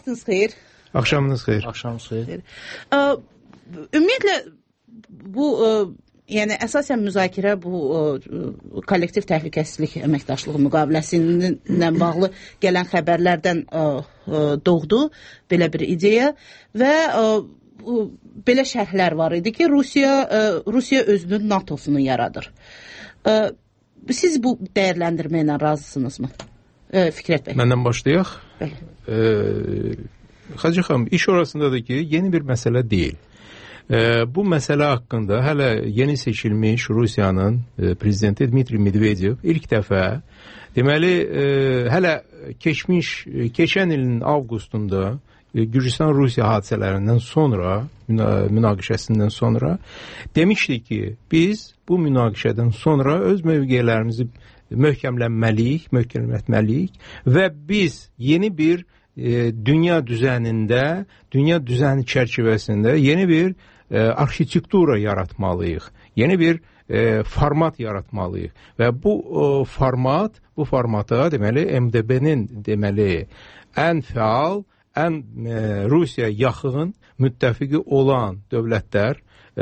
Axşamınız xeyir. Axşamınız xeyir. Axşamınız xeyir. Ümumiyyətlə bu yəni əsasən müzakirə bu kollektiv təhlükəsizlik əməkdaşlığı müqaviləsi ilə bağlı gələn xəbərlərdən doğdu belə bir ideya və belə şərhlər var idi ki, Rusiya özünün NATO-sunu yaradır. Siz bu dəyərləndirmə ilə razısınızmı? Fikrət bəy. Məndən başlayaq. Hacı xanım, iş orasındadır ki, yeni bir məsələ deyil. Bu məsələ haqqında hələ yeni seçilmiş Rusiyanın prezidenti Dmitri Medvedev ilk dəfə, deməli, hələ keçən ilin avqustunda Gürcistan-Rusiya hadisələrindən sonra, münaqişəsindən sonra demişdi ki, biz bu münaqişədən sonra öz mövqelərimizi möhkəmlətməliyik və biz yeni bir dünya düzənində, dünya düzəni çərçivəsində yeni bir arxitektura yaratmalıyıq. Yeni bir format yaratmalıyıq. Və bu formata deməli MDB-nin deməli ən fəal, ən Rusiya yaxın müttəfiqi olan dövlətlər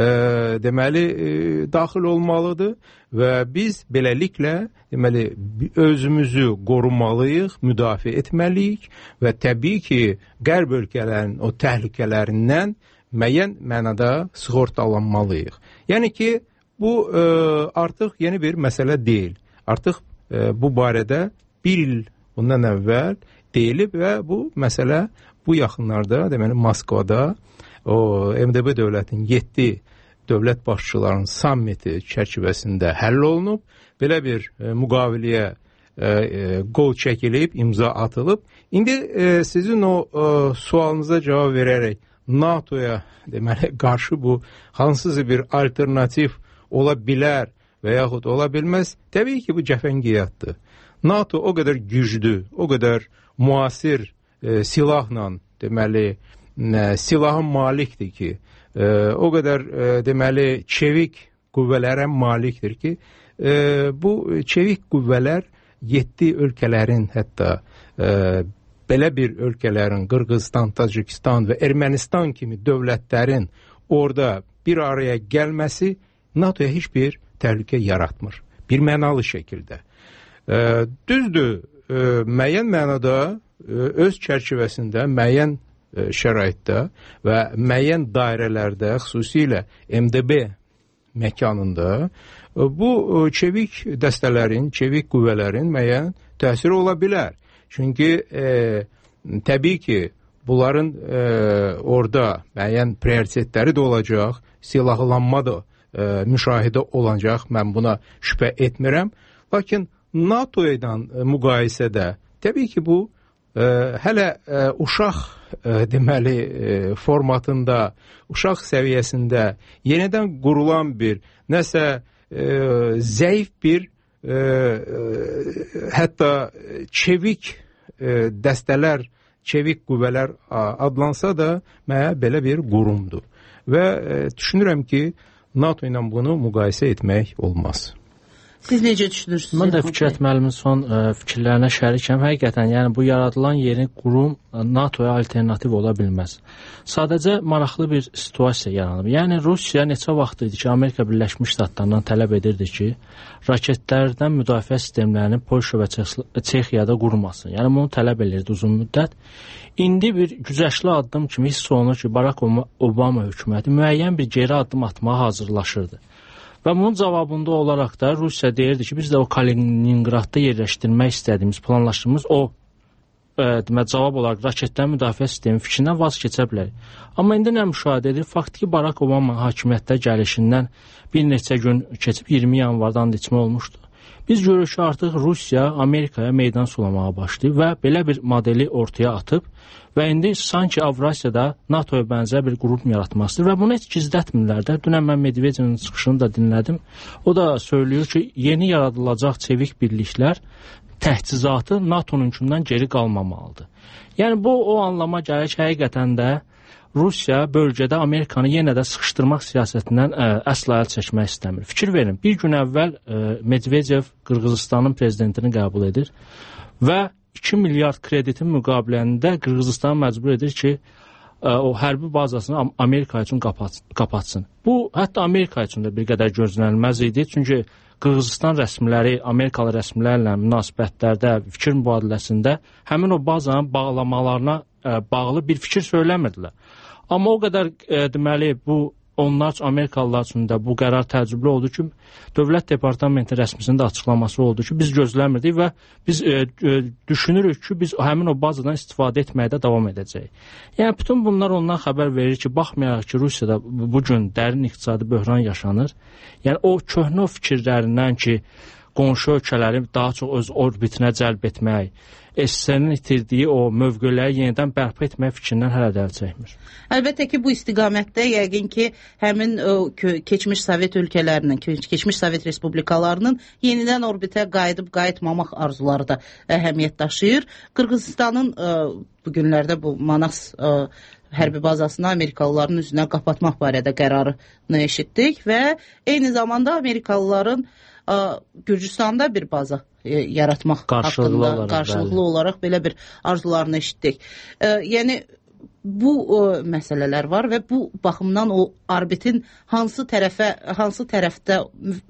deməli daxil olmalıdır və biz beləliklə deməli özümüzü qorumalıyıq, müdafiə etməliyik və təbii ki, qərb ölkələrinin o təhlükələrindən müəyyən mənada sığortalanmalıyıq. Yəni ki, bu artıq yeni bir məsələ deyil. Artıq bu barədə bir il bundan əvvəl deyilib və bu məsələ bu yaxınlarda, deməli Moskvada o MDB dövlətinin 7 dövlət başçılarının sammiti çərçivəsində həll olunub. Belə bir müqaviləyə qol çəkilib, imza atılıb. İndi sizin o sualınıza cavab verərək NATO'ya deməli qarşı bu hansısa bir alternativ ola bilər və yaxud ola bilməz. Təbii ki, bu cəfəngiyatdır. NATO o qədər güclü, o qədər müasir silahla deməli silaha malikdir ki, o qədər deməli çevik qüvvələrə malikdir ki, bu çevik qüvvələr 7 ölkələrin, hətta belə bir ölkələrin, Qırğızstan, Tacikistan və Ermənistan kimi dövlətlərin orada bir araya gəlməsi NATO'ya heç bir təhlükə yaratmır. Bir mənalı şəkildə. Düzdür, müəyyən mənada öz çərçivəsində, müəyyən şəraitdə və müəyyən dairələrdə, xüsusilə MDB məkanında bu çevik dəstələrin, çevik qüvvələrin müəyyən təsiri ola bilər. Çünki təbii ki, bunların orada müəyyən prioritetləri də olacaq, silahlanma da müşahidə olacaq, mən buna şübhə etmirəm. Lakin NATO ilə müqayisədə təbii ki, bu hələ uşaq deməli formatında, uşaq səviyyəsində yenidən qurulan bir, nəsə zəif bir, hətta çevik dəstələr, çevik qüvvələr adlansa da mənə belə bir qurumdur. Və düşünürəm ki, NATO ilə bunu müqayisə etmək olmaz. Siz necə düşünürsünüz? Mən də Fikrət müəllimin son fikirlərinə şərikəm. Həqiqətən, yəni bu yaradılan yeni qurum NATO-ya alternativ ola bilməz. Sadəcə maraqlı bir situasiya yaranıb. Yəni Rusiya neçə vaxt idi ki, Amerika Birləşmiş Ştatlarından tələb edirdi ki, raketlərdən müdafiə sistemlərini Polşa və Çexiyada qurmasın. Yəni bunu tələb edirdi uzun müddət. İndi bir güzəştli addım kimi hiss olunur ki, Barack Obama hökuməti müəyyən bir geri addım atmağa hazırlaşırdı. Və bunun cavabında olaraq da Rusiya deyirdi ki, biz də o Kaliningradda yerləşdirmək istədiyimiz, planlaşdığımız o cavab olaraq raketdən müdafiə sistemi fikrindən vaz keçə bilərik. Amma indi nə müşahidə edir? Faktiki Barack Obama hakimiyyətdə gəlişindən bir neçə gün keçib 20 yanvardan içmə olmuşdu. Biz görürük ki, artıq Rusiya Amerikaya meydan sulamağa başlayıb və belə bir modeli ortaya atıb və indi sanki Avrasiyada NATO'ya bənzər bir qrup yaratmasıdır və bunu heç gizlətmirlər də. Dünən mən Medvedevin çıxışını da dinlədim. O da söylüyor ki, yeni yaradılacaq çevik birliklər təchizatı NATO-nunkundan geri qalmamalıdır. Yəni bu o anlama gəlir ki, həqiqətən də Rusiya bölgədə Amerikanı yenə də sıxışdırmaq siyasətindən əsla əl çəkmək istəmir. Fikir verin, bir gün əvvəl Medvedev Qırğızıstanın prezidentini qəbul edir və 2 milyard kreditin müqabilində Qırğızıstan məcbur edir ki, o hərbi bazasını Amerika üçün qapatsın. Bu, hətta Amerika üçün də bir qədər gözlənilməz idi. Çünki Qırğızıstan rəsmiləri, Amerikalı rəsmilərlə münasibətlərdə, fikir mübadiləsində həmin o bazanın bağlamalarına bağlı bir fikir söyləmirdilər. Amma o qədər deməli, bu onlar üçün, Amerikalılar üçün də bu qərar təcrübli oldu ki, Dövlət Departamenti rəsmisinin də açıqlaması oldu ki, biz gözləmirdik və biz düşünürük ki, biz həmin o bazadan istifadə etməyə də davam edəcəyik. Yəni, bütün bunlar ondan xəbər verir ki, baxmayaraq ki, Rusiyada bugün dərin iqtisadi böhran yaşanır. Yəni, o köhnə fikirlərindən ki, qonşu ölkələri daha çox öz orbitinə cəlb etmək, SSR-nin itirdiyi o mövqeləri yenidən bərpa etmək fikrindən hələ də əl çəkmir. Əlbəttə ki, bu istiqamətdə yəqin ki, həmin keçmiş Sovet ölkələrinin, keçmiş Sovet respublikalarının yenidən orbitə qayıtmamaq arzuları da əhəmiyyət daşıyır. Qırğızıstanın bu günlərdə bu Manas hərbi bazasını Amerikalıların üzünə qapatmaq barədə qərarını eşitdik və eyni zamanda Amerikalıların Gürcüstanda bir baza yaratmaq haqqında qarşılıqlı olaraq belə bir arzularını eşitdik. Yəni, bu məsələlər var və bu baxımdan o orbitin hansı tərəfdə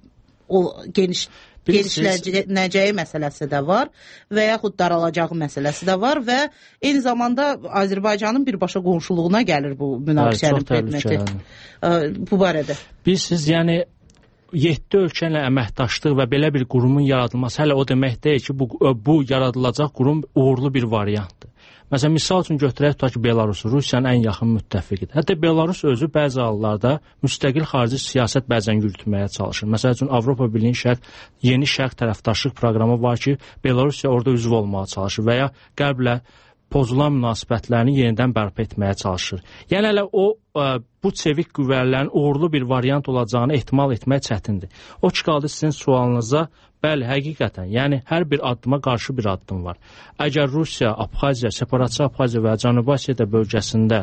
genişlənəcəyi məsələsi də var və yaxud daralacağı məsələsi də var və eyni zamanda Azərbaycanın birbaşa qonşuluğuna gəlir bu münaqişənin predmeti. Bu barədə. Siz, yəni, 7 ölkə ilə əməkdaşlıq və belə bir qurumun yaradılması hələ o demək deyil ki, bu yaradılacaq qurum uğurlu bir variantdır. Məsələn, misal üçün götürək tutaq ki, Belarusu Rusiyanın ən yaxın müttəfiqidir. Hətta Belarus özü bəzi hallarda müstəqil xarici siyasət bəzən yürütməyə çalışır. Məsəl üçün, Avropa Birliyinin yeni şərq tərəfdaşlıq proqramı var ki, Belarusiya orada üzv olmağa çalışır və ya qərblə pozulan münasibətlərini yenidən bərpa etməyə çalışır. Yəni, hələ bu çevik qüvvələrin uğurlu bir variant olacağını ehtimal etmək çətindir. O ki, qaldı sizin sualınıza, bəli, həqiqətən, yəni hər bir addıma qarşı bir addım var. Əgər Rusiya, Abxaziya, separatçı Abxaziya və Cənubi Asiya bölgəsində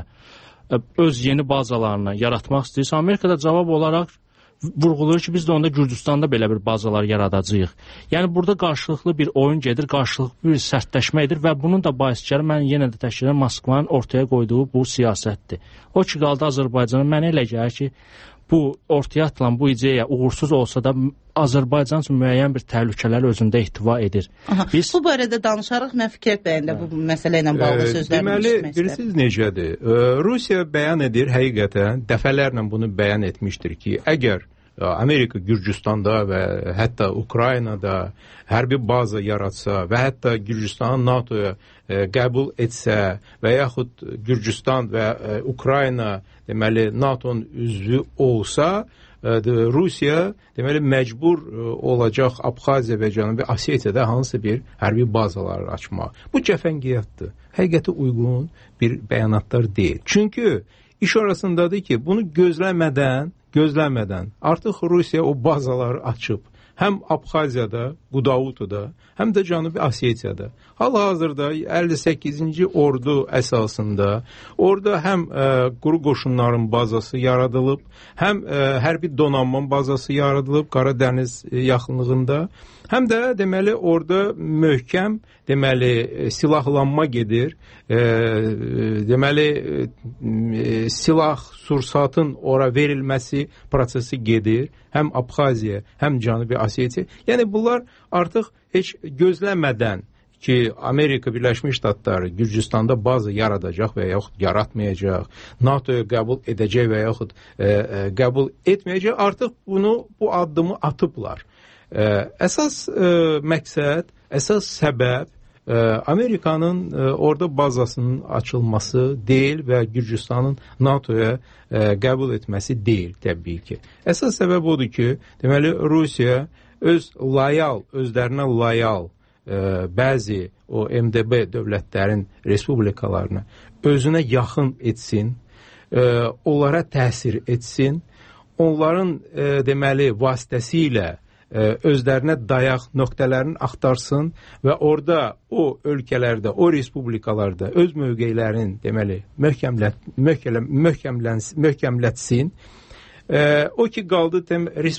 öz yeni bazalarını yaratmaq istəyirsə, Amerikada cavab olaraq vurğulayır ki, biz də onda Gürcüstanda belə bir bazalar yaradacağıq. Yəni, burada qarşılıqlı bir oyun gedir, qarşılıqlı bir sərtləşmə edir və bunun da bahisçəri mən yenə də təşkil edirəm Moskvanın ortaya qoyduğu bu siyasətdir. O ki, qaldı Azərbaycanın, mənə elə gəlir ki, bu ortaya atılan bu ideya uğursuz olsa da Azərbaycan üçün müəyyən bir təhlükələr özündə ihtiva edir. Bu barədə danışaraq mən Fikret bəyin də bu məsələ ilə bağlı sözlərini deməli, bilirsiniz necədir? Rusiya bəyan edir, həqiqətən dəfələrlə bunu bəyan etmişdir ki, əgər Amerika Gürcüstanda və hətta Ukraynada hərbi baza yaratsa və hətta Gürcüstanı NATOya qəbul etsə və yaxud Gürcüstan və Ukrayna deməli NATO'nun üzvü olsa, Rusiya deməli məcbur olacaq Abxaziya və Cənubi Osetiyada hansı bir hərbi bazalar açmaq. Bu cəfəngiyatdır. Həqiqətə uyğun bir bəyanatlar deyil. Çünki iş orasındadır ki, bunu gözləmədən artıq Rusiya o bazaları açıb. Həm Abxaziyada, Qudautuda, həm də Cənubi Osetiyada. Hal-hazırda 58-ci ordu əsasında orada həm quru qoşunların bazası yaradılıb, həm hərbi donanma bazası yaradılıb Qara Dəniz yaxınlığında, həm də deməli orada möhkəm deməli silahlanma gedir. Deməli silah sursatın ora verilməsi prosesi gedir. Həm Abxaziya, həm Cənubi Osetiya. Yəni bunlar artıq heç gözləmədən ki, Amerika Birləşmiş Ştatları Gürcüstanda baza yaradacaq və yaxud yaratmayacaq, NATO'ya qəbul edəcək və yaxud qəbul etməyəcək, artıq bu addımı atıblar. Əsas məqsəd, əsas səbəb Amerikanın orada bazasının açılması deyil və Gürcüstanın NATO'ya qəbul etməsi deyil təbii ki. Əsas səbəb odur ki, deməli Rusiya özlərinə layal bəzi o MDB dövlətlərin respublikalarını özünə yaxın etsin, onlara təsir etsin, onların deməli vasitəsilə özlərinə dayaq nöqtələrini axtarsın və orada o ölkələrdə, o respublikalarda öz mövqeylərini deməli möhkəmlətsin. O ki qaldı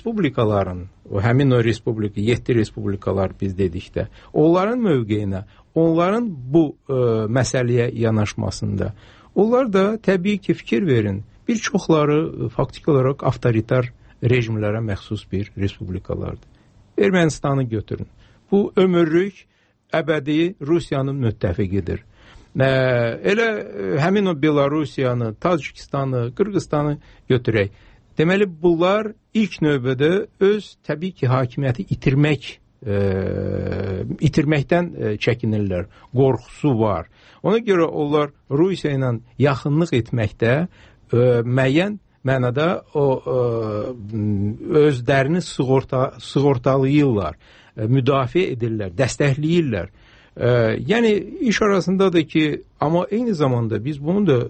respublikaların, həmin o respublika, 7 respublikalar biz dedikdə, onların mövqeyinə onların bu məsələyə yanaşmasında. Onlar da təbii ki, fikir verin. Bir çoxları faktiki olaraq avtoritar rejimlərə məxsus bir respublikalardır. Ermənistanı götürün. Bu ömürlük, əbədi Rusiyanın müttəfiqidir. Elə həmin o Belarusiyanı, Tacikistanı, Qırğızstanı götürək. Deməli, bunlar ilk növbədə öz təbii ki, hakimiyyəti itirməkdən çəkinirlər. Qorxusu var. Ona görə onlar Rusiya ilə yaxınlıq etməkdə müəyyən mənada özlərini sığortalayırlar, müdafiə edirlər, dəstəkləyirlər. Yəni iş arasındadır ki, amma eyni zamanda biz bunu da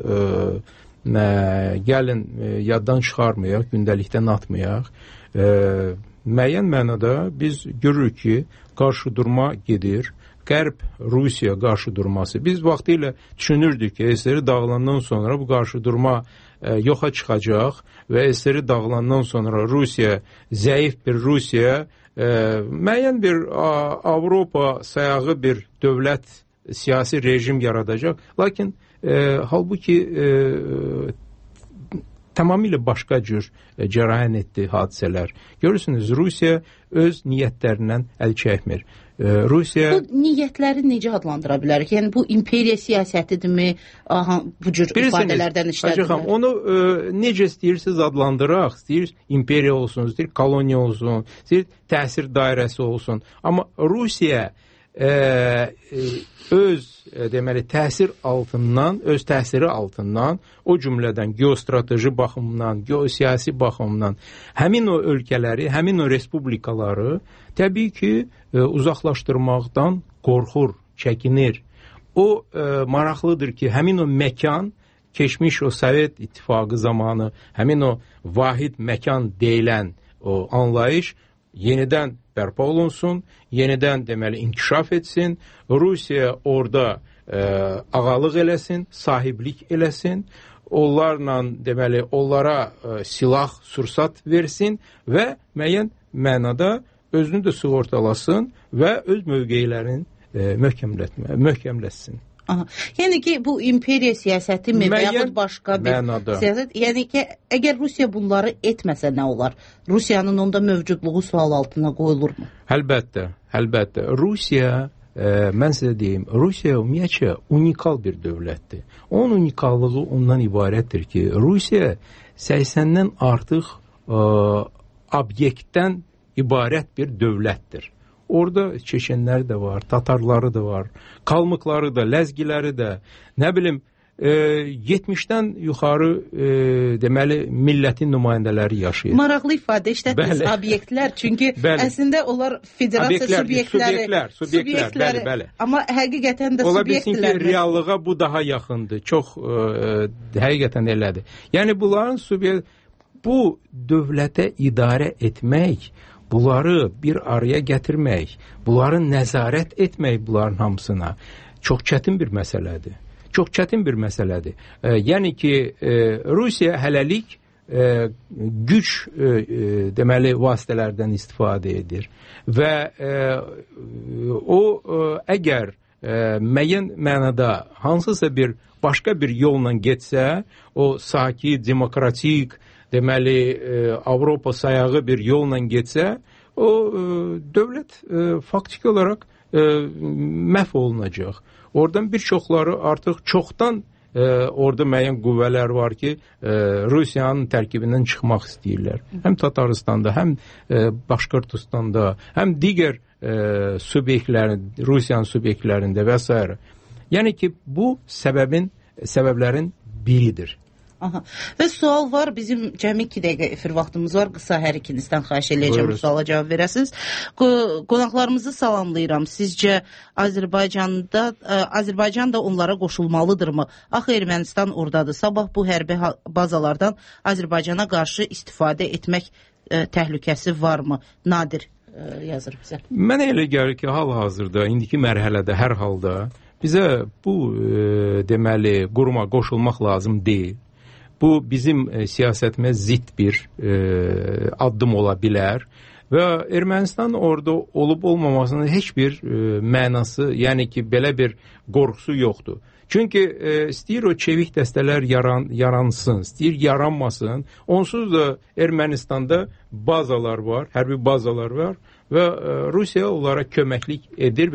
gəlin yaddan çıxarmayaq, gündəlikdən atmayaq. Müəyyən mənada biz görürük ki, qarşıdurma gedir. Qərb Rusiya qarşıdurması. Biz vaxtilə düşünürdük ki, SSR dağılandan sonra bu qarşıdurma yoxa çıxacaq və SSR dağılandan sonra Rusiya, zəif bir Rusiya, müəyyən bir Avropa sayağı bir dövlət, siyasi rejim yaradacaq. Lakin halbuki tamamilə başqa cür cərəyan etdi hadisələr. Görürsünüz, Rusiya öz niyyətlərindən əl çəkmir. Rusiya... Bu niyyətləri necə adlandıra bilərik? Yəni, bu imperiya siyasətidirmi? Bu cür ifadələrdən işlədirlər. Onu necə istəyirsiniz adlandıraq? İstəyir imperiya olsun, istəyir koloniya olsun, istəyir təsir dairəsi olsun. Amma Rusiya öz deməli təsir altından, öz təsiri altından, o cümlədən geostrateji baxımdan, geosiyasi baxımdan həmin o ölkələri, həmin o respublikaları təbii ki, uzaqlaşdırmaqdan qorxur, çəkinir. O maraqlıdır ki, həmin o məkan, keçmiş o Sovet İttifaqı zamanı, həmin o vahid məkan deyilən o anlayış yenidən bərpa olunsun, yenidən deməli inkişaf etsin, Rusiya orada ağalıq eləsin, sahiblik eləsin, onlarla deməli onlara silah, sursat versin və müəyyən mənada özünü də sığortalasın və öz mövqeylərini möhkəmləsin. Aha. Yəni ki, bu imperiya siyasəti mi və yaxud başqa bir siyasət? Yəni ki, əgər Rusiya bunları etməsə nə olar? Rusiyanın onda mövcudluğu sual altına qoyulurmu? Əlbəttə, əlbəttə. Rusiya, mən sizə deyim, Rusiya ümumiyyətcə unikal bir dövlətdir. Onun unikallığı ondan ibarətdir ki, Rusiya 80-dən artıq obyektdən ibarət bir dövlətdir. Orada Çeçenlər də var, Tatarları da var, Kalmıkları da, Ləzgiləri də, nə bilim, 70-dən yuxarı deməli millətin nümayəndələri yaşayır. Maraqlı ifadə işlətdiniz, obyektlər, çünki əslində onlar federasiya subyektləri, bəli. Amma həqiqətən də ola bilsin ki, reallığa bu daha yaxındır, çox həqiqətən elədir. Yəni bunların bu dövlətə idarə etmək, bunları bir araya gətirmək, bunları nəzarət etmək bunların hamısına çox çətin bir məsələdir. Çox çətin bir məsələdir. Yəni ki, Rusiya hələlik güc deməli vasitələrdən istifadə edir və o əgər müəyyən mənada hansısa bir başqa bir yolla getsə, o sakit, demokratik, deməli Avropa sayağı bir yolla getsə, o dövlət faktiki olaraq məhv olunacaq. Oradan bir çoxları artıq çoxdan orada müəyyən qüvvələr var ki, Rusiyanın tərkibindən çıxmaq istəyirlər. Həm Tataristanda, həm Başqırtistanda, həm digər subyektlərin, Rusiyanın subyektlərində və s. Yəni ki, bu səbəblərin biridir. Aha. Və sual var, bizim cəmi 2 dəqiqə efir vaxtımız var, qısa hər ikinizdən xahiş eləyəcəm bu suala cavab verəsiniz. Qonaqlarımızı salamlayıram. Sizcə Azərbaycan da onlara qoşulmalıdırmı? Axı Ermənistan oradadır. Sabah bu hərbi bazalardan Azərbaycana qarşı istifadə etmək təhlükəsi varmı? Nadir yazır bizə. Mənə elə gəlir ki, hal-hazırda, indiki mərhələdə hər halda bizə bu deməli quruma qoşulmaq lazım deyil. Bu bizim siyasətimə zidd bir addım ola bilər. və Ermənistan orada olub olmamasının heç bir mənası, yəni ki, belə bir qorxusu yoxdur. Çünki istəyir o çevik dəstələr yaransın, istəyir yaranmasın. Onsuz da Ermənistanda bazalar var, hərbi bazalar var və Rusiya onlara köməklik edir